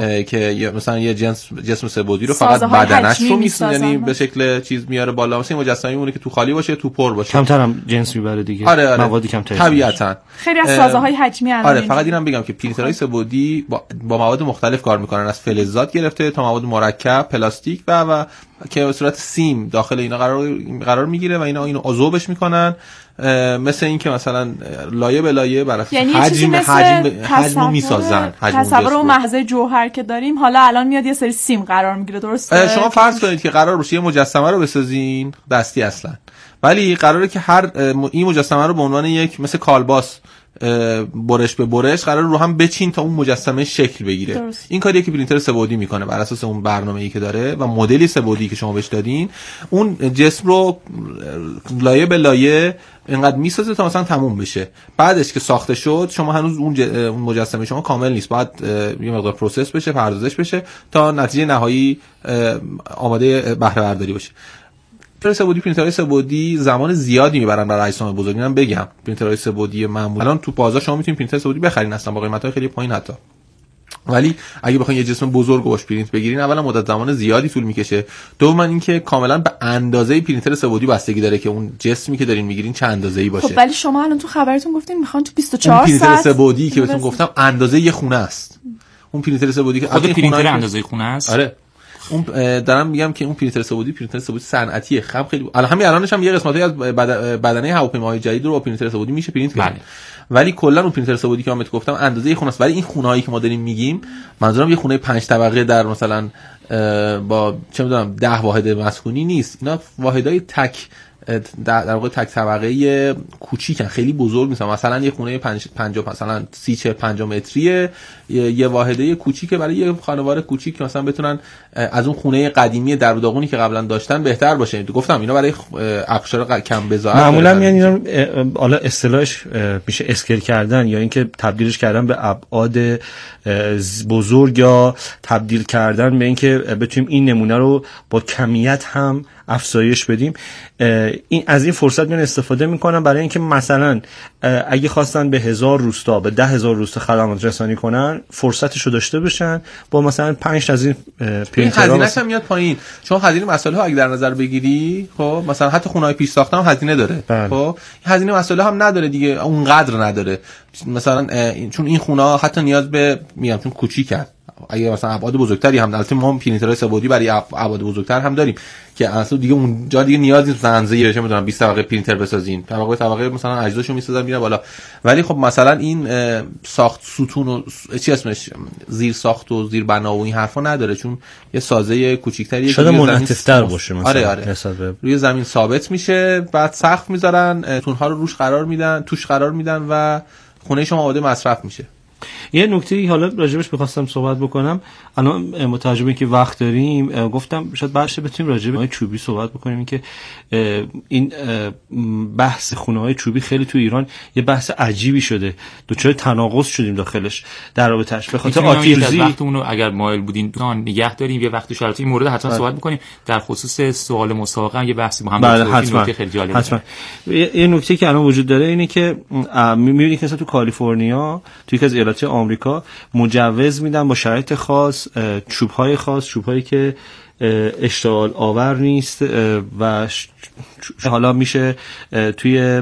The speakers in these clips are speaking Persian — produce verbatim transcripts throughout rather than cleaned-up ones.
که مثلا یه جنس جسم سه‌بعدی رو فقط بدنش رو میسازن، یعنی به شکل چیز میاره بالا، مثلا مجسمه میمونه که تو خالی باشه تو پر باشه، کمتر هم جنس میبره دیگه. آره آره. موادی کمتر طبیعتا خیلی از سازه‌های حجمی الان. آره فقط اینم بگم که پرینترهای سه‌بعدی با, با مواد مختلف کار میکنن، از فلزات گرفته تا مواد مرکب، پلاستیک و و که به صورت سیم داخل اینا قرار قرار میگیره و اینا اینو عضوبش میکنن، مثل این که مثلا لایه به لایه بر اساس یعنی حجم حجم حجمو میسازن. تصور اون محضه جوهر که داریم حالا الان میاد یه سری سیم قرار میگیره، درسته؟ شما فرض کنید که قرار باشه یه مجسمه رو بسازین دستی اصلا، ولی قراره که هر این مجسمه رو به عنوان یک مثل کالباس برش به برش قرار رو هم بچین تا اون مجسمه شکل بگیره. درست. این کاریه که پرینتر سه‌بعدی میکنه بر اساس اون برنامه‌ای که داره و مدلی سه‌بعدی که شما بهش دادین، اون جسم رو لایه به لایه اینقدر میسازه تا مثلا تموم بشه. بعدش که ساخته شد شما هنوز اون, ج... اون مجسمه شما کامل نیست، باید یه مقدار پروسس بشه، پردازش بشه تا نتیجه نهایی آماده بهره برداری باشه. پرینتر سه‌بعدی پرینترهای سه‌بعدی زمان زیادی میبرن برای اجسام بزرگ. اینم بگم پرینترهای سه‌بعدی معمولی الان تو بازار شما میتونید پرینتر سه‌بعدی بخرید اصلا با قیمت‌های خیلی پایین حتی، ولی اگه بخواید یه جسم بزرگ باش پرینت بگیرین اولا مدت زمان زیادی طول میکشه، دوما اینکه کاملا به اندازه پرینتر سه‌بعدی بستگی داره که اون جسمی که دارین میگیرین چه اندازه‌ای باشه. خب ولی شما الان تو خبرتون گفتین میخوان تو بیست و چهار ساعت پرینتر سه‌بعدی که بهتون گفتم اندازه یه خونه است. اون پرینتر سه‌بعدی که خود پرینتر اندازه خونه است. آره اون دارم میگم که اون پرینتر سه‌بعدی پرینتر سه‌بعدی صنعتیه، خب خیلی الان همین الانش هم یه قسمتایی از بدنه هواپیماهای جدید رو با پرینتر سه‌بعدی میشه پرینت کرد، ولی کلا اون پرینتر سه‌بعدی که من بهت گفتم اندازه خونه است. ولی این خونه‌هایی که ما داریم میگیم منظورم یه خونه پنج طبقه در مثلا با چه میدونم ده واحد مسکونی نیست، اینا واحدهای تک در واقع تک طبقه کوچیکن، خیلی بزرگ نیستن. مثلا یه خونه پنجاه مثلا سی چه پنجاه متریه، یه واحده کوچیکه برای یه خانواده کوچیک که مثلا بتونن از اون خونه قدیمی در و داغونی که قبلا داشتن بهتر باشه. گفتم اینا برای ابشار کم بضاعت معمولا میان اینا حالا اصطلاحش میشه اسکیل کردن یا اینکه تبدیلش کردن به ابعاد بزرگ یا تبدیل کردن به اینکه بتونیم این نمونه رو با کمیت هم افزایش بدیم. این از این فرصت میان استفاده میکنن برای اینکه مثلا اگه خواستن به هزار روستا به ده هزار روستا خدمات رسانی کنن فرصتشو داشته باشن با مثلا پنج تا از این پرینترها. هزینه‌اش هم میاد پایین، چون هزینه مسائل ها اگه در نظر بگیری خب مثلا حتی خونه‌های پیش ساخته هم هزینه داره. بله. خب هزینه مسائل هم نداره دیگه، اونقدر نداره مثلا چون این خونه‌ها حتی نیاز به میگم چون کوچیکن، اگه مثلا ابعاد بزرگتری هم البته ما پرینترهای سه‌بعدی برای ابعاد بزرگتر هم داریم که اصلا دیگه اونجا دیگه نیاز نیست زنزه بشه میدونم بیست طبقه پرینتر بسازین، طبقه طبقه مثلا اجزاشو میسازن میره بالا. ولی خب مثلا این ساخت ستون و چی اسمش زیر ساخت و زیر بنا و این حرفا نداره، چون یه سازه کوچیک‌تریه شده منعطف‌تر باشه مثلا. آره آره. روی زمین ثابت میشه، بعد سقف میذارن، تون‌ها رو روش قرار میدن، توش قرار میدن و خونه شما آماده مصرف میشه. یه نکته حالا راجبش می‌خواستم صحبت بکنم، الان متوجه که وقت داریم گفتم شاید بحث بتونیم راجب خونه‌های چوبی صحبت بکنیم که این بحث خونه‌های چوبی خیلی تو ایران یه بحث عجیبی شده، دوچار تناقض شدیم داخلش در رابطه‌اش به خاطر آتیلزی. وقتمون رو اگر مایل بودین دوستان نگه داریم یه وقت شرایط این مورد حتما صحبت بکنیم، در خصوص سوال مسابقه هم یه بحثی با هم بکنیم. نکته خیلی جالبه حتما. یه نکته که الان وجود داره اینه که می‌بینید که مثلا تو کالیفرنیا تو یک از ایالات آمریکا مجوز میدن با شرایط خاص چوب‌های خاص، چوب‌هایی که اشتعال آور نیست و حالا میشه توی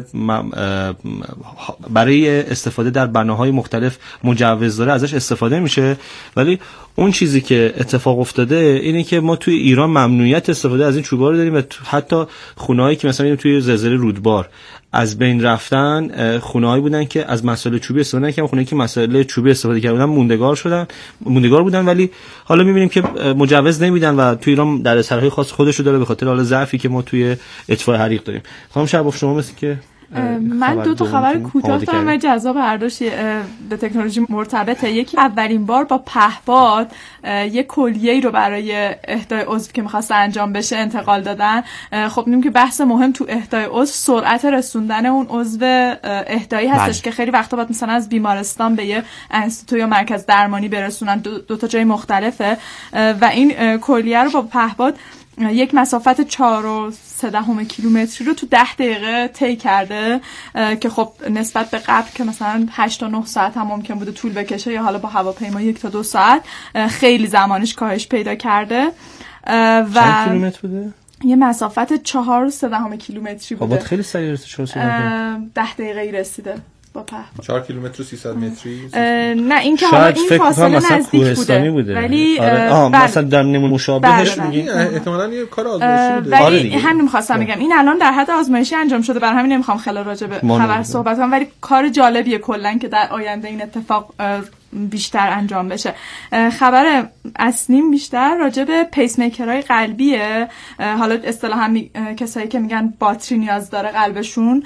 برای استفاده در بناهای مختلف مجوز داره ازش استفاده میشه. ولی اون چیزی که اتفاق افتاده اینه که ما توی ایران ممنوعیت استفاده از این چوب‌ها رو داریم و حتی خونه‌هایی که مثلا توی زلزله رودبار از بین رفتن خونه‌هایی بودن که از مسائل چوبی استفاده نکردن، خونه‌ای که مسائل چوبی استفاده کردن موندگار شدن موندگار بودن ولی حالا می‌بینیم که مجوز نمیدن و توی ایران در سرهای خاص خودشو داره به خاطر حالا ضعفی که ما توی اطفاء حریق داریم. خانم شرباف شما مثل که من دو تا خبر کوتاه دارم و جذاب هر دوش به تکنولوژی مرتبطه. یکی اولین بار با پهپاد یک کلیه‌ای رو برای اهدای عضو که می‌خواست انجام بشه انتقال دادن. خب می‌بینیم که بحث مهم تو اهدای عضو سرعت رسوندن اون عضو اهدایی هستش بله. که خیلی وقتا باید مثلا از بیمارستان به یه انستیتو یا مرکز درمانی برسونن، دو, دو تا جای مختلفه و این کلیه رو با پهپاد یک مسافت چهار و سه دهم کیلومتری رو تو ده دقیقه طی کرده که خب نسبت به قبل که مثلا هشت تا نه ساعت هم ممکن بوده طول بکشه یا حالا با هواپیما یک تا دو ساعت خیلی زمانش کاهش پیدا کرده. و چند کیلومتر بوده؟ یه مسافت چهار و سه دهم کیلومتری بوده. خب خیلی سریع رسید. ده دقیقه رسیده با پهپاد. چهار کیلومتر و سیصد متری. نه این که حالا این فاصله نزدیک بوده. بوده. ولی آره. آها مثلا در نمونه مشابهش میگی احتمالاً یه کار آزمایشی بوده. ولی آره همین می‌خواستم بگم این الان در حد آزمایشی انجام شده، برای همین نمی‌خوام خیلی راجع به خبر صحبت کنم، ولی کار جالبیه کلاً که در آینده این اتفاق بیشتر انجام بشه. خبر اصلیم بیشتر راجع به پیس میکرهای قلبیه. حالا اصطلاحاً می... کسایی که میگن باتری نیاز داره قلبشون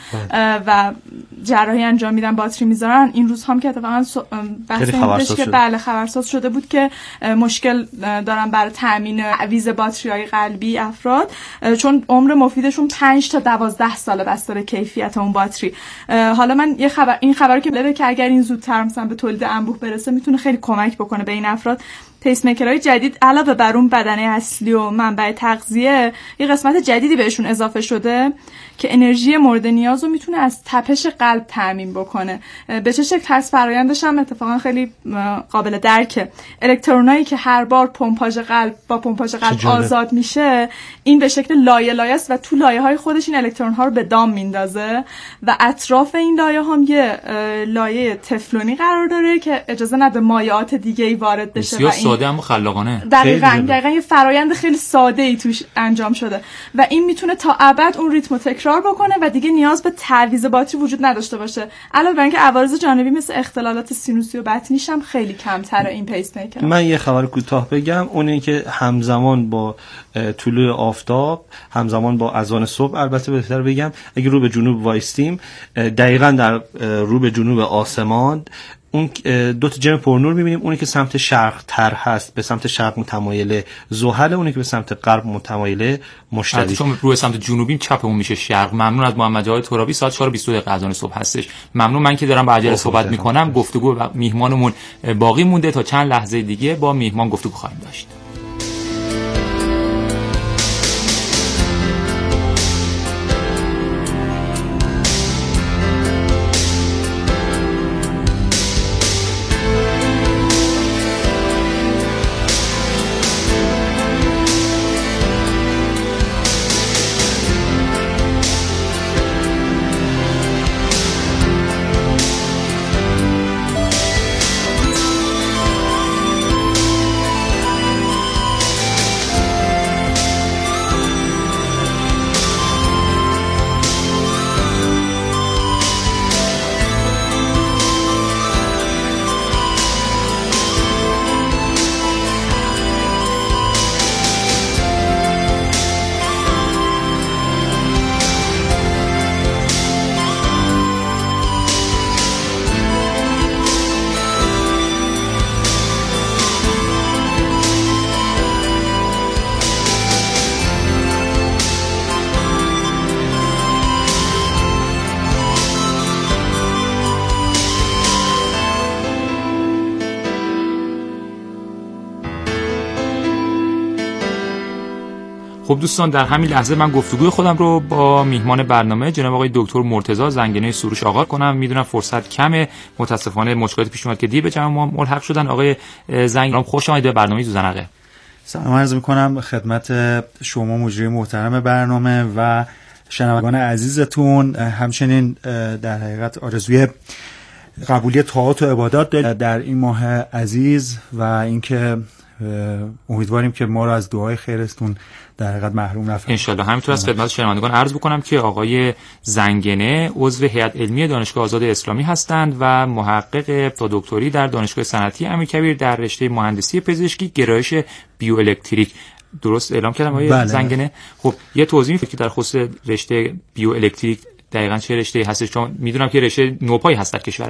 و جراحی انجام میدن باتری میذارن، این روز هم که اتفاقاً بحث این بودش که بله خبرساز شده بود که مشکل دارن برای تامین تعویض باتری‌های قلبی افراد، چون عمر مفیدشون پنج تا دوازده ساله بسته به کیفیت اون باتری. حالا من یه خبر این خبر که بله که اگر این زودتر مثلا به تولید انبوه برسه میتونه خیلی کمک بکنه به این افراد. پیس میکرهای جدید علاوه بر اون بدنه اصلی و منبع تغذیه یه قسمت جدیدی بهشون اضافه شده که انرژی مورد نیاز رو میتونه از تپش قلب تامین بکنه. به چه شکل هست فرآیندش هم اتفاقا خیلی قابل درکه. الکترونایی که هر بار پمپاژ قلب با پمپاژ قلب آزاد میشه، این به شکل لایه لایه است و تو لایه های خودش این الکترون ها رو به دام میندازه و اطراف این لایه هم یه لایه تفلونی قرار داره که اجازه نده مایعات دیگه ای وارد بشه. بسیار ساده اما خلاقانه. دقیقاً دقیقاً یه فرآیند خیلی ساده ای توش انجام شده و این میتونه تا ابد اون ریتم تکرار بکنه و دیگه نیاز به تعویض باتری وجود نداشته باشه. علاوه بر اینکه عوارض جانبی مثل اختلالات سینوسی و بطنیش هم خیلی کمتره این پیس میکر. من یه خبر کوتاه بگم، اونه که همزمان با طلوع آفتاب، همزمان با اذان صبح، البته بهتر بگم اگه رو به جنوب وایستیم، دقیقاً در رو به جنوب آسمان اون دو تا جرم پرنور می‌بینیم. اونی که سمت شرق تر هست به سمت شرق متمایله زحل، اونی که به سمت غرب متمایله مشتری. چون رو به سمت جنوبی چپمون میشه شرق. ممنون از محمد جواد ترابی. ساعت چهار و بیست و دو دقیقه اذان صبح هستش. ممنون. من که دارم با عجله صحبت می‌کنم، گفتگو با میهمانمون باقی مونده تا چند لحظه دیگه با میهمان گفتگو خواهیم داشت. خب دوستان، در همین لحظه من گفتگوی خودم رو با میهمان برنامه جناب آقای دکتر مرتضی زنگنه سروش آغاز کنم. میدونم فرصت کمه، متاسفانه مشکلاتی پیش اومد که دیر به جمع ما ملحق شدن. آقای زنگنه خوش آمدید به برنامه زوزنقه. سلام عرض می‌کنم خدمت شما مجری محترم برنامه و شنوندگان عزیزتون. همچنین در حقیقت آرزوی قبولی طاعات و عبادات در این ماه عزیز و اینکه امیدواریم که ما رو از دعای خیرتون در حقیقت محروم نفرمایید ان شاء الله. همینطور از خدمت شنوندگان عرض بکنم که آقای زنگنه عضو هیئت علمی دانشگاه آزاد اسلامی هستند و محقق تا دکتری در دانشگاه صنعتی امیرکبیر در رشته مهندسی پزشکی گرایش بیوالکتریک. درست اعلام کردم آقای بله. زنگنه، خب یه توضیح میدید که در خصوص رشته بیوالکتریک دقیقاً چه رشته هستش؟ چون میدونم که رشته نوپایی هست در کشور ما.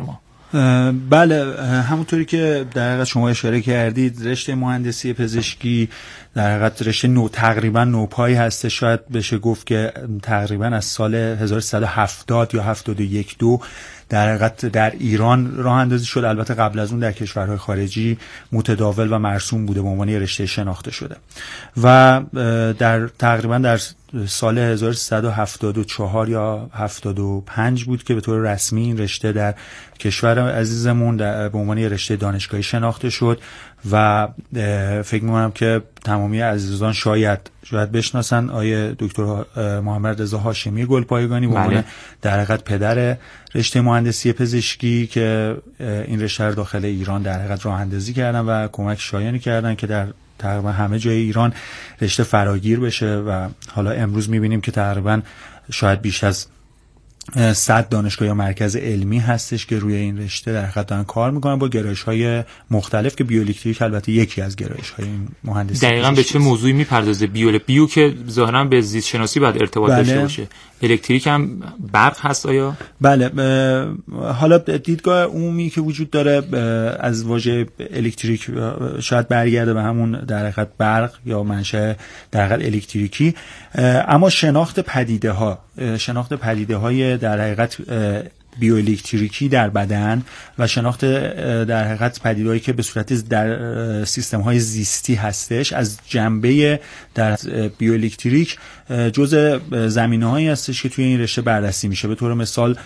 بله، همونطوری که در حقیقت شما اشاره کردید رشته مهندسی پزشکی در حقیقت رشته نو تقریبا نوپایی هست، شاید بشه گفت که تقریبا از سال هزار و سیصد و هفتاد یا هفتاد و یک دو در حقیقت در ایران راه اندازی شد. البته قبل از اون در کشورهای خارجی متداول و مرسوم بوده به عنوان رشته شناخته شده و در تقریبا در سال هزار و سیصد و هفتاد و چهار یا هفتاد و پنج بود که به طور رسمی این رشته در کشور عزیزمون به عنوان رشته دانشگاهی شناخته شد و فکر می‌کنم که تمامی عزیزان شاید شاید بشناسن آیه دکتر محمد رضا هاشمی گلپایگانی به عنوان در حقیقت پدر رشته مهندسی پزشکی که این رشته رو داخل ایران در حقیقت راه اندازی کردن و کمک شایانی کردن که در تقریبا همه جای ایران رشته فراگیر بشه و حالا امروز می‌بینیم که تقریبا شاید بیش از صد دانشگاه یا مرکز علمی هستش که روی این رشته در حقیقت دارن کار میکنن با گرایش‌های مختلف که بیوالکتریک البته یکی از گرایش‌های این مهندسی. دقیقاً به چه موضوعی میپردازه بیو بیو که ظاهراً به زیست شناسی بعد ارتباط بله. داشته باشه. الکتریک هم برق هست آیا؟ بله، حالا دیدگاه عمومی که وجود داره از واژه الکتریک شاید برگرده به همون در حقیقت برق یا منشأ در حقیقت الکتریکی، اما شناخت پدیده ها شناخت پدیده های در حقیقت بیوالکتریکی در بدن و شناخت در حقیقت پدیده‌ای که به صورت در سیستم‌های زیستی هستش از جنبه در بیوالکتریک جزء زمینه‌هایی هستش که توی این رشته بررسی میشه. به طور مثال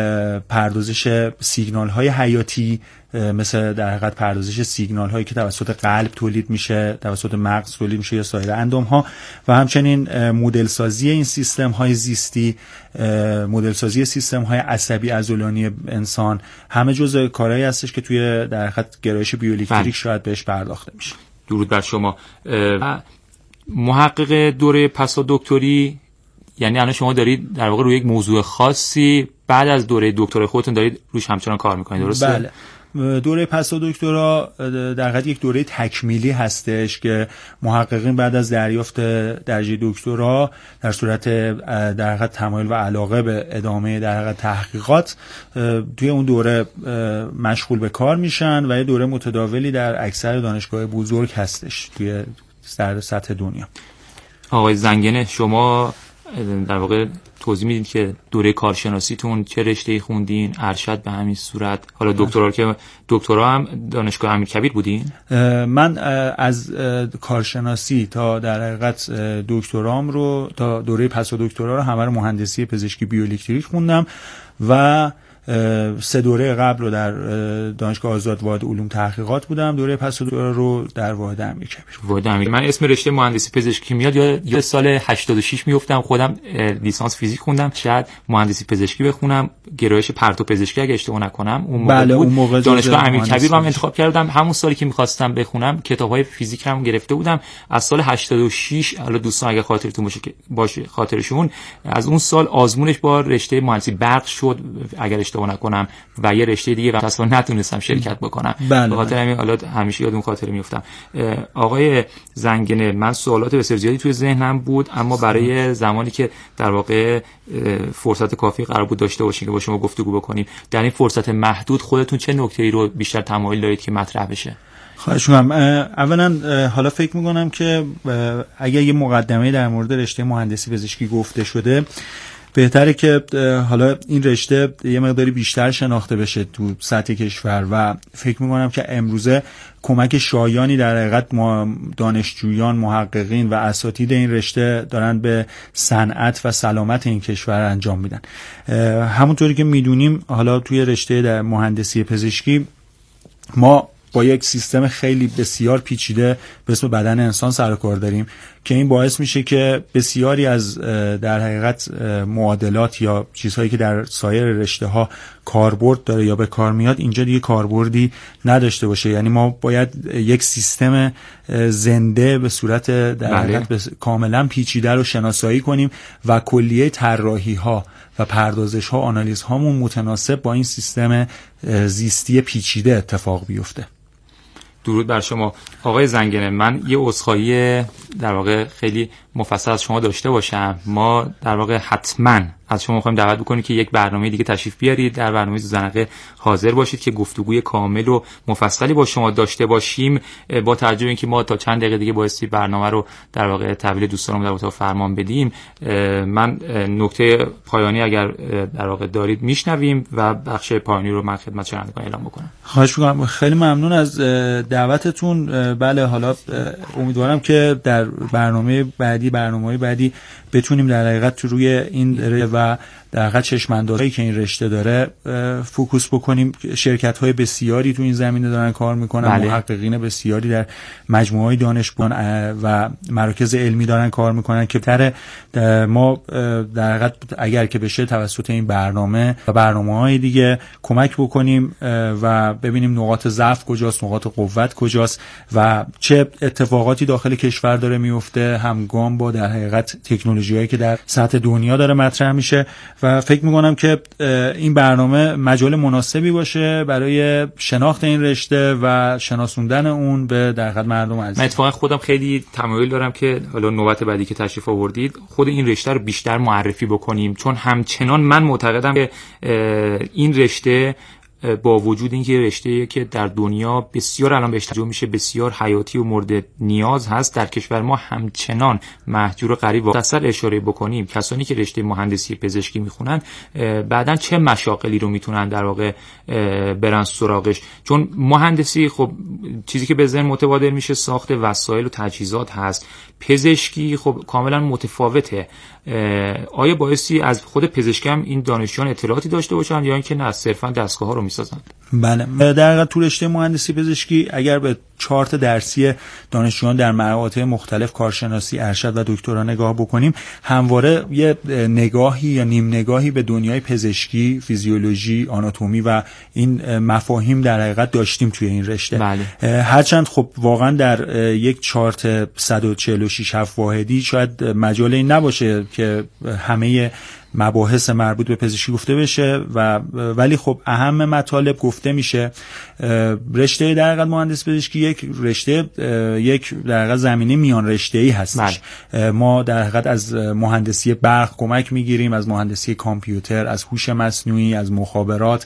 پردازش سیگنال‌های حیاتی، مثل در حقیقت پردازش سیگنال هایی که توسط قلب تولید میشه، توسط مغز تولید میشه یا سایر اندام ها، و همچنین مدل سازی این سیستم های زیستی، مدل سازی سیستم های عصبی عضلانی انسان، همه جزء کارهایی هستش که توی در حقیقت گرایش بیوالکتریک شاید بهش پرداخته میشه. درود بر شما. محقق دوره پسا دکتری، یعنی الان شما دارید در واقع روی یک موضوع خاصی بعد از دوره دکترای خودتون دارید روش همچنان کار میکنید، درسته؟ بله. دوره پسا دکترا در حقیقت یک دوره تکمیلی هستش که محققین بعد از دریافت درجه دکترا در صورت در حقیقت تمایل و علاقه به ادامه در حقیقت تحقیقات توی اون دوره مشغول به کار میشن و یه دوره متداولی در اکثر دانشگاه بزرگ هستش توی در سطح دنیا. آقای زنگنه، شما در واقع توضیح میدید که دوره کارشناسیتون چه رشته‌ای خوندین؟ ارشد به همین صورت، حالا دکترا که دکترا هم دانشگاه امیرکبیر بودین؟ من از کارشناسی تا در حقیقت دکترام رو تا دوره پسا دکترا رو همه رو مهندسی پزشکی بیوالکتریک خوندم و سه دوره قبل رو در دانشگاه آزاد واحد علوم تحقیقات بودم، دوره پس دوره رو در واحد امیرکبیر. واحد امیر. من اسم رشته مهندسی پزشکی میاد یا یا سال هشتاد و شش میافتم، خودم لیسانس فیزیک خوندم، شاید مهندسی پزشکی بخونم، گرایش پرتو پزشکی اگه اشتباه نکنم اون موقع بله، بود. اون موقع دانشگاه امیرکبیر رو هم انتخاب کردم، همون سالی که می‌خواستم بخونم کتاب‌های فیزیک هم گرفته بودم. از سال هشتاد و شش حالا دوستان اگه خاطرتون باشه که باشه خاطرشون، از اون سال آزمونش با رشته مهندسی برق شد اگر اشتباه نکنم و یه رشته دیگه و اصلا نتونستم شرکت بکنم. بله به خاطر همین حالا همیشه یاد اون خاطره میافتم. آقای زنگنه، من سوالات بسیار زیادی توی ذهنم بود، اما برای زمانی که در واقع فرصت کافی قرار بود داشته باشیم که با شما گفتگو بکنیم، در این فرصت محدود خودتون چه نکته‌ای رو بیشتر تمایل دارید که مطرح بشه؟ خواهش می‌کنم. اولا حالا فکر می‌کنم که اگه یه مقدمه در مورد رشته مهندسی پزشکی گفته شده، بهتره که حالا این رشته یه مقداری بیشتر شناخته بشه تو سطح کشور و فکر می‌کنم که امروزه کمک شایانی در حقیقت ما دانشجویان، محققین و اساتید این رشته دارن به صنعت و سلامت این کشور انجام میدن. همونطوری که میدونیم حالا توی رشته در مهندسی پزشکی ما با یک سیستم خیلی بسیار پیچیده به اسم بدن انسان سر و کار داریم که این باعث میشه که بسیاری از در حقیقت معادلات یا چیزهایی که در سایر رشته ها کاربرد داره یا به کار میاد اینجا دیگه کاربردی نداشته باشه. یعنی ما باید یک سیستم زنده به صورت در حقیقت کاملا پیچیده رو شناسایی کنیم و کلیه طراحی ها و پردازش ها، آنالیز هامون متناسب با این سیستم زیستی پیچیده اتفاق بیفته. درود بر شما آقای زنگنه. من یه عذرخواهی در واقع خیلی مفصل از شما داشته باشم، ما در واقع حتما از شما می‌خوایم دعوت بکنید که یک برنامه دیگه تشریف بیارید، در برنامه زوزنقه حاضر باشید که گفتگوی کامل و مفصلی با شما داشته باشیم. با توجه به اینکه ما تا چند دقیقه دیگه بایستی برنامه رو در واقع تحویل دوستانم در اتاق فرمان بدیم، من نکته پایانی اگر در واقع دارید میشنویم و بخش پایانی رو من خدمت شنوندگان اعلام بکنم. خواهش می‌کنم. خیلی ممنون از دعوتتون. بله، حالا امیدوارم که در برنامه بعدی برنامه‌های بعدی بتونیم در حقیقت روی این و در حقیقت چشم‌اندازی که این رشته داره فوکوس بکنیم. شرکت‌های بسیاری تو این زمینه دارن کار میکنن، بله. محققین بسیاری در مجموعه‌های دانشگاه و مراکز علمی دارن کار میکنن که در ما در حقیقت اگر که بشه توسط این برنامه و برنامه‌های دیگه کمک بکنیم و ببینیم نقاط ضعف کجاست، نقاط قوت کجاست و چه اتفاقاتی داخل کشور داره میفته همگام با در حقیقت تکنولوژی‌هایی که در سطح دنیا داره مطرح میشه و فکر میکنم که این برنامه مجال مناسبی باشه برای شناخت این رشته و شناسوندن اون به در حقیقت مردم عزیز. من اتفاقا خودم خیلی تمایل دارم که حالا نوبت بعدی که تشریف آوردید خود این رشته رو بیشتر معرفی بکنیم، چون همچنان من معتقدم که این رشته با وجود اینکه رشته‌ای که در دنیا بسیار الان بهش توجه میشه، بسیار حیاتی و مورد نیاز هست، در کشور ما همچنان محجور و غریب و مختصر اشاره بکنیم کسانی که رشته مهندسی پزشکی میخونن بعدن چه مشاغلی رو میتونن در واقع برن سراغش. چون مهندسی خب چیزی که به ذهن متبادر میشه ساخت وسایل و تجهیزات هست، پزشکی خب کاملا متفاوته. آیا بایستی از خود پزشکی هم این دانشجویان اطلاعاتی داشته باشن یا اینکه نه صرفا دستگاه‌ها رو میسازن؟ بله، در واقع تو رشته مهندسی پزشکی اگر به چارت درسی دانشجویان در مقاطع مختلف کارشناسی، ارشد و دکترا نگاه بکنیم، همواره یه نگاهی یا نیم نگاهی به دنیای پزشکی، فیزیولوژی، آناتومی و این مفاهیم در حقیقت داشتیم توی این رشته. بله. هرچند خب واقعا در یک چارت صد و چهل و شش هفت واحدی شاید مجال این نباشه که همه مباحث مربوط به پزشکی گفته بشه و ولی خب اهم مطالب گفته میشه. رشته در حقیقت مهندسی پزشکی یک رشته یک در حقیقت زمینه میان رشته‌ای هستش. بله. ما در حقیقت از مهندسی برق کمک میگیریم، از مهندسی کامپیوتر، از هوش مصنوعی، از مخابرات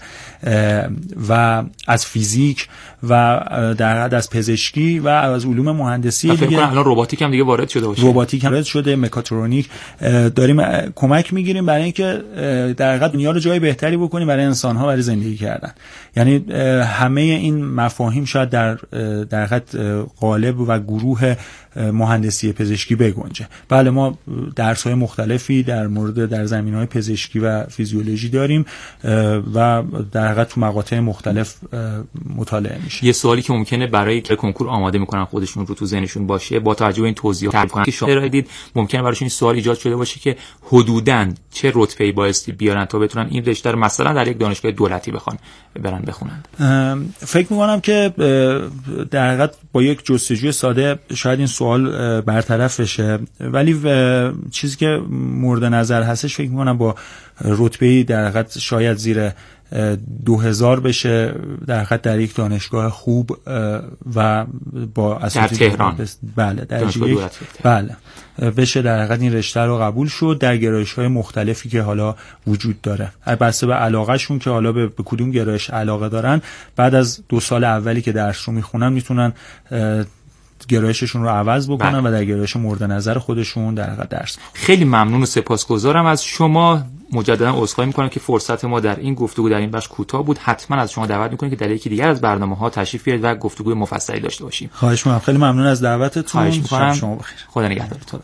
و از فیزیک و در حقیقت از پزشکی و از علوم مهندسی دیگه. فکر کنم الان رباتیک هم دیگه وارد شده باشه. رباتیک هم وارد شده، مکاترونیک داریم کمک میگیریم برای اینکه در حقیقت دنیا رو جای بهتری بکنیم برای انسان‌ها برای زندگی کردن. یعنی همه این مفاهیم شاید در در حقیقت قالب و گروه مهندسی پزشکی بگنجه. بله، ما درس‌های مختلفی در مورد در زمینه‌های پزشکی و فیزیولوژی داریم و در حقیقت تو مقاطع مختلف مطالعه میشه. یه سوالی که ممکنه برای کنکور آماده میکنن خودشون رو تو ذهنشون باشه، با توجه به این توضیحات که شما ارائه دید ممکنه براشون این سوال ایجاد شده باشه که حدوداً چه رتبه‌ای بایستی بیارن تا بتونن این رشته رو مثلا در یک دانشگاه دولتی بخوان برن بخونن؟ فکر می‌کنم که در حقیقت با یک جستجوی ساده شاید این سوال برطرف بشه، ولی چیزی که مورد نظر هستش فکر می‌کنم با رتبه‌ای در حقیقت شاید زیر دو هزار بشه در حقیقت در یک دانشگاه خوب و با اساتید در تهران. بله در یک بله بشه در حقیقت این رشته رو قبول شد در گرایش‌های مختلفی که حالا وجود داره، بسته به علاقهشون که حالا به, به کدوم گرایش علاقه دارن. بعد از دو سال اولی که درس رو میخونن میتونن گرایششون رو عوض بکنن بله. و در گرایش مورد نظر خودشون در حقیقت درس. خیلی ممنون و سپاسگزارم از شما. مجددا عذرخواهی می‌کنم که فرصت ما در این گفتگو در این بخش کوتاه بود. حتما از شما دعوت می‌کنم که در یکی دیگر از برنامه‌ها تشریف بیارید و گفتگوی مفصلی داشته باشیم. خواهش می‌کنم. خیلی ممنون از دعوتتون. خواهش می‌کنم. شما بخیر. خدا نگهدارتون.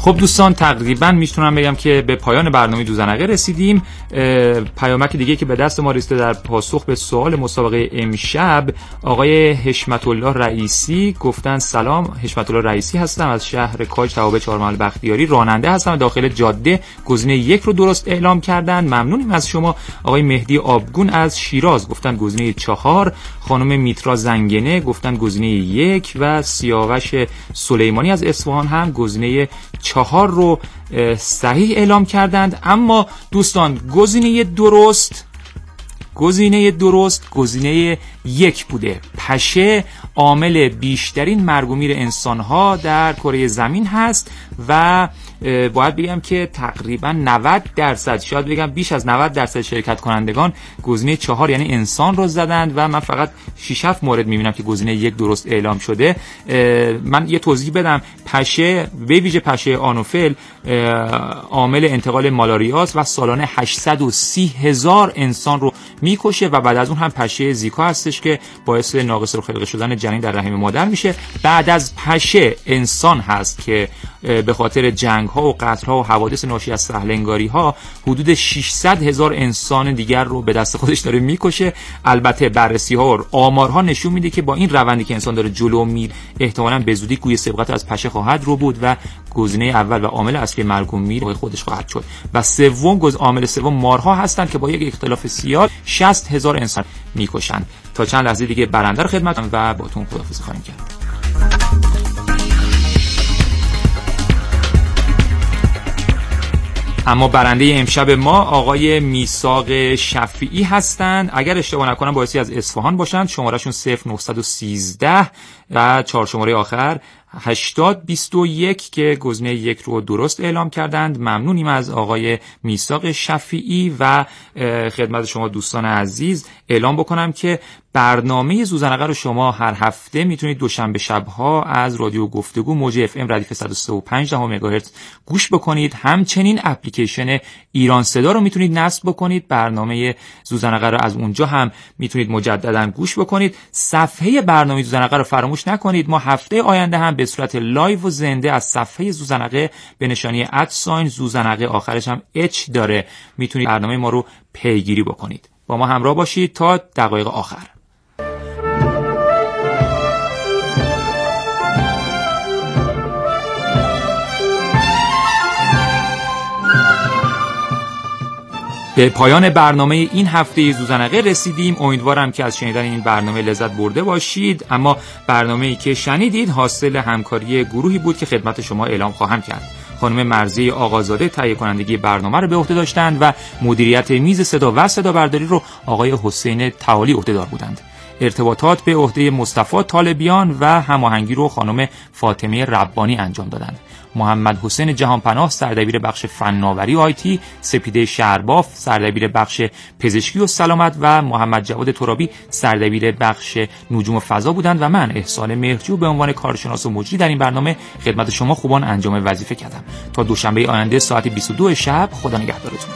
خب دوستان تقریبا میتونم بگم که به پایان برنامه دوزنقه رسیدیم. پیامک دیگه که به دست ما رسیده در پاسخ به سوال مسابقه امشب، آقای حشمت الله رئیسی گفتن سلام، حشمت الله رئیسی هستم از شهر کاج توابع چهارمحل بختیاری، راننده هستم داخل جاده، گزینه یک رو درست اعلام کردن، ممنونیم از شما. آقای مهدی آبگون از شیراز گفتن گزینه چهار، خانم میترا زنگنه گفتن گزینه یک و سیاوش سلیمانی از اصفهان هم گزینه چهار رو صحیح اعلام کردند. اما دوستان گزینه درست گزینه درست گزینه یک بوده. پشه عامل بیشترین مرگ و میر انسان‌ها در کره زمین هست و باید بگم که تقریبا نود درصد، شاید بگم بیش از نود درصد شرکت کنندگان گزینه چهار یعنی انسان رو زدند و من فقط شش هفت مورد میبینم که گزینه یک درست اعلام شده. من یه توضیح بدم. پشه به ویژه پشه آنوفل عامل انتقال مالاریاست و سالانه هشتصد و سی هزار انسان رو میکشه و بعد از اون هم پشه زیکا هستش که باعث ناقص الخلقه شدن جنین در رحم مادر میشه. بعد از پشه انسان هست که به خاطر جنگ ها و قتل ها و حوادث ناشی از سهلنگاری ها حدود ششصد هزار انسان دیگر رو به دست خودش داره میکشه. البته بررسی ها و آمارها نشون میده که با این روندی که انسان داره جلو میره احتمالاً به زودی گوی سبقت از پشه خواهد رو بود و گزینه اول و عامل اصلی مرگ و میر خودش خواهد شد. و سوم گز عامل سوم مارها هستند که با یک اختلاف سیال شصت هزار انسان میکشن. تا چند لحظه دیگه برنده رو خدمت و باتون خداحافظی خواهیم کرد. اما برنده امشب ما آقای میثاق شفیعی هستند. اگر اشتباه نکنم بایستی از اصفهان باشند. شمارهشون صفر نه یک سه و چهار شماره آخر هشتاد بیست و یک که گزینه یک رو درست اعلام کردند. ممنونیم از آقای میثاق شفیعی و خدمت شما دوستان عزیز اعلام بکنم که برنامه زوزنقه رو شما هر هفته میتونید دوشنبه شبها از رادیو گفتگو موج اف ام ردیف صد و سه و پنج مگاهرتز گوش بکنید. همچنین اپلیکیشن ایران صدا رو میتونید نصب بکنید. برنامه زوزنقه رو از اونجا هم میتونید مجددا گوش بکنید. صفحه برنامه زوزنقه رو فراموش نکنید. ما هفته آینده هم به صورت لایو و زنده از صفحه زوزنقه به نشانی ادساین زوزنقه آخرش هم اچ داره میتونید برنامه ما رو پیگیری بکنید. با ما همراه باشید تا دقایق آخر. به پایان برنامه این هفته زوزنقه رسیدیم. امیدوارم که از شنیدن این برنامه لذت برده باشید. اما برنامه‌ای که شنیدید حاصل همکاری گروهی بود که خدمت شما اعلام خواهم کرد. خانم مرضیه آقازاده تهیه کنندگی برنامه رو به عهده داشتند و مدیریت میز صدا و صدا برداری رو آقای حسین تعالی عهده‌دار بودند. ارتباطات به عهده مصطفی طالبیان و هماهنگی رو خانم فاطمه ربانی انجام دادند. محمد حسین جهانپناه سردبیر بخش فناوری و آیتی، سپیده شهرباف سردبیر بخش پزشکی و سلامت و محمد جواد ترابی سردبیر بخش نجوم و فضا بودند و من احسان مهرجو به عنوان کارشناس و مجری در این برنامه خدمت شما خوبان انجام وظیفه کردم. تا دوشنبه آینده ساعت بیست و دو شب خدا نگهدارتون.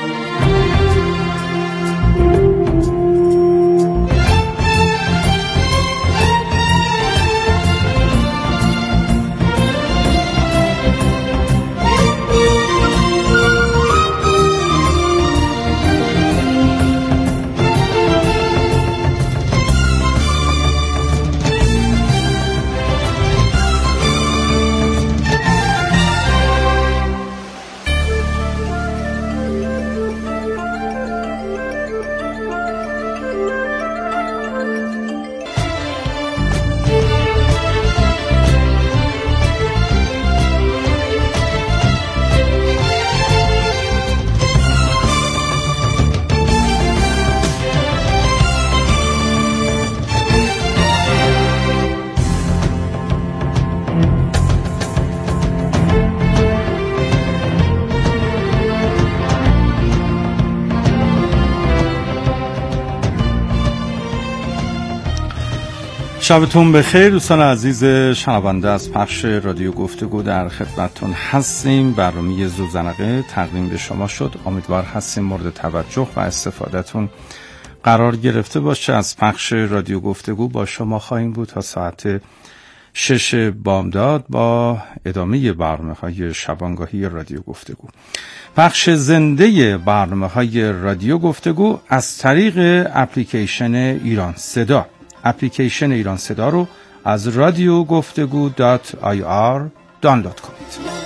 شبتون بخیر دوستان عزیز شنونده از پخش رادیو گفتگو در خدمتتون هستیم. برنامه زوزنقه تقدیم به شما شد. امیدوار هستیم مورد توجه و استفادهتون قرار گرفته باشه. از پخش رادیو گفتگو با شما خواهیم بود تا ساعت شش بامداد با ادامه برنامه‌های شبانگاهی رادیو گفتگو. پخش زنده برنامه‌های رادیو گفتگو از طریق اپلیکیشن ایران صدا. اپلیکیشن ایران صدا رو از رادیو گفتگو دات آی آر دانلود کنید.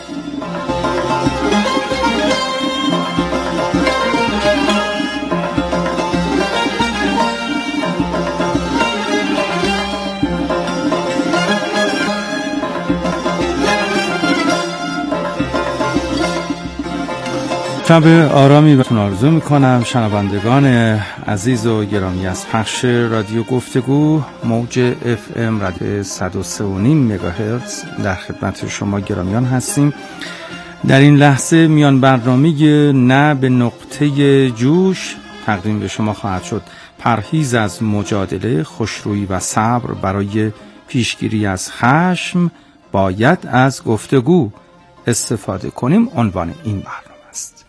شب آرامی بهتون آرزو میکنم شنوندگان عزیز و گرامی از پخش رادیو گفتگو موج اف ام رادیو صد و سه و نیم مگاهرتز در خدمت شما گرامیان هستیم. در این لحظه میان برنامه نه به نقطه جوش تقدیم به شما خواهد شد. پرهیز از مجادله، خوشرویی و صبر برای پیشگیری از خشم، باید از گفتگو استفاده کنیم عنوان این برنامه است.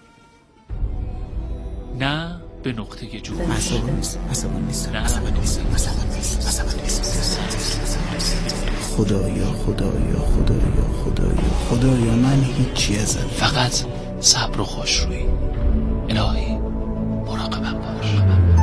نه به نقطه جو. عصبانی نیست. عصبانی نیست. نه عصبانی نیست. عصبانی نیست. عصبانی نیست. خدایا خدایا خدایا خدایا خدایا من هیچی ازم، فقط صبر و خوشرویی. الهی مراقبم باش.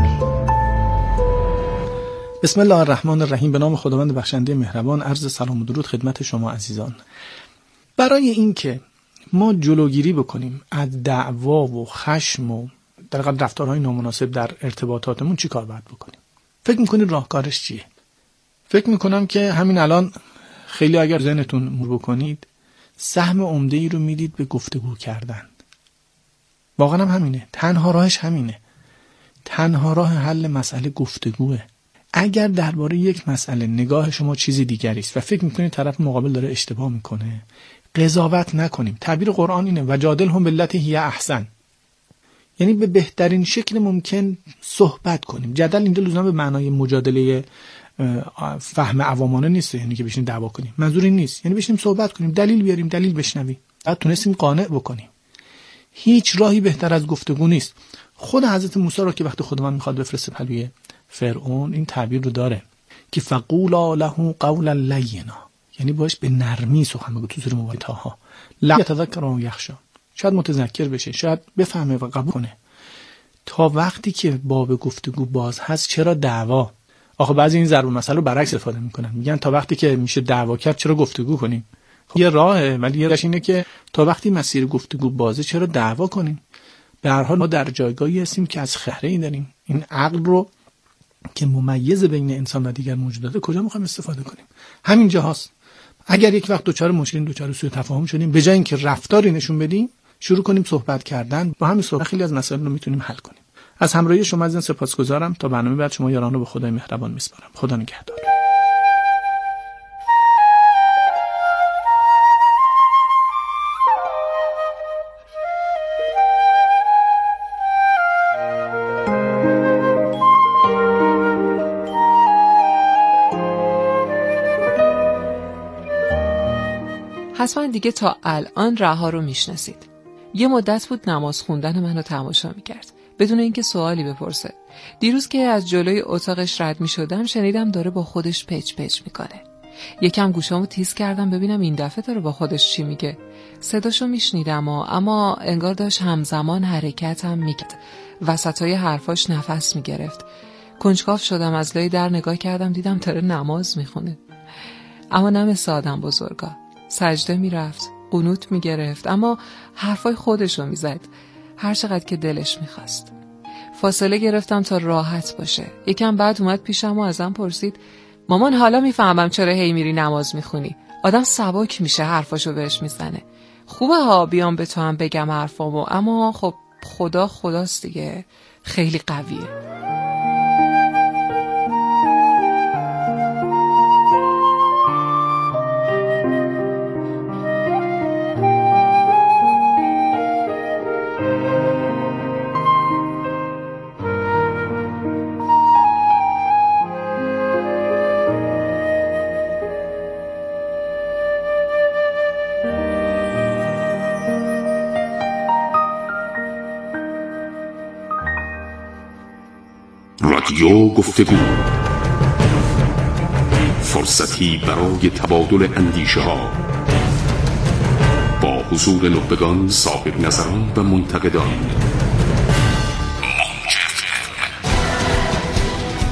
بسم الله الرحمن الرحیم. به نام خداوند بخشنده مهربان. عرض سلام و درود خدمت شما عزیزان. برای اینکه ما جلوگیری بکنیم از دعوا و خشم و در واقع رفتارهای نامناسب در ارتباطاتمون چی کار باید بکنیم؟ فکر میکنید راهکارش چیه؟ فکر میکنم که همین الان خیلی اگر ذهنتون مور بکنید سهم عمده ای رو میدید به گفتگو کردن. واقعا هم همینه. تنها راهش همینه. تنها راه حل مسئله گفتگوه. اگر درباره یک مسئله نگاه شما چیزی دیگری است و فکر میکنید طرف مقابل داره اشتباه میکنه، قضاوت نکنیم. تعبیر قرآن اینه وجادلهم بالتی هی احسن، یعنی به بهترین شکل ممکن صحبت کنیم. جدل اینجا لزوما به معنای مجادله فهم عوامانه نیست، یعنی که بشینیم دعوا کنیم، منظور این نیست. یعنی بشینیم صحبت کنیم، دلیل بیاریم، دلیل بشنویم، بعد تونستیم قانع بکنیم. هیچ راهی بهتر از گفتگو نیست. خود حضرت موسی رو که وقتی خداوند میخواد بفرسته پلوی فرعون این تعبیر رو داره که فقولا له قولا لینا، یعنی باش به نرمی سخن بگو. تو سوره مبارکه ها لا یتذکر و یخشی، شاید متذکر بشه، شاید بفهمه و قبول کنه. تا وقتی که باب گفتگو باز هست چرا دعوا؟ آخه بعضی این ضرب المثل رو برعکس استفاده میکنن، میگن تا وقتی که میشه دعوا کرد چرا گفتگو کنیم؟ خب یه راهه، ولی یه راهش اینه که تا وقتی مسیر گفتگو بازه چرا دعوا کنیم؟ به هر حال ما در جایگاهی هستیم که از خهره‌ای داریم. این عقل رو که ممیز بین انسان و دیگر موجودات کجا میخوایم استفاده کنیم؟ همین جاست. اگر یک وقت دوچار مشکل دوچار سوء تفاهم شدیم، به جای اینکه رفتاری نشون بدیم شروع کنیم صحبت کردن. با همین صحبت خیلی از مسائل رو میتونیم حل کنیم. از همراهی شما عزیزان سپاسگزارم. تا برنامه بعد شما یاران رو به خدای مهربان میسپارم. خدا نگهدار. حتما دیگه تا الان رها رو میشناسید. یه مدت بود نماز خوندن منو تماشا میکرد بدون اینکه سوالی بپرسه. دیروز که از جلوی اتاقش رد میشدم شنیدم داره با خودش پچ پچ میکنه. یکم گوشامو تیز کردم ببینم این دفعه داره با خودش چی میگه. صداشو میشنیدم اما انگار داشت همزمان حرکت هم میکرد. وسطای حرفاش نفس میگرفت. کنجکاو شدم، از لای در نگاه کردم دیدم داره نماز میخونه. اما نه مثل آدم بزرگا. سجده میرفت، قنوت میگرفت، اما حرفای خودشو میزد هر چقدر که دلش میخواست. فاصله گرفتم تا راحت باشه. یکم بعد اومد پیشم و ازم پرسید مامان حالا میفهمم چرا هی میری نماز میخونی. آدم سبک میشه حرفاشو بهش میزنه. خوبه ها بیام به تو هم بگم حرفامو، اما خب خدا خداست دیگه، خیلی قویه. رادیو گفتگو، فرصت فرصتی برای تبادل اندیشه ها با حضور نخبگان، صاحب نظران و منتقدان.